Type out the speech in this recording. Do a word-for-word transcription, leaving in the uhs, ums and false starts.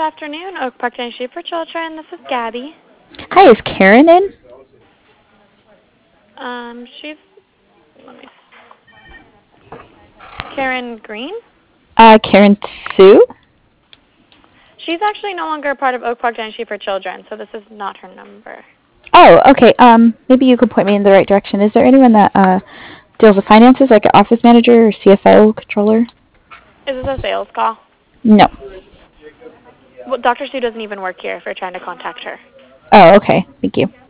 afternoon, Oak Park Dentistry for Children. This is Gabby. Hi, is Karen in? Um, she's, let me, Karen Green? Uh, Karen Sue? She's actually no longer a part of Oak Park Dentistry for Children, so this is not her number. Oh, okay. Um, maybe you could point me in the right direction. Is there anyone that uh deals with finances, like an office manager or C F O, controller? Is this a sales call? No. Well, Doctor Sue doesn't even work here if you're trying to contact her. Oh, okay. Thank you.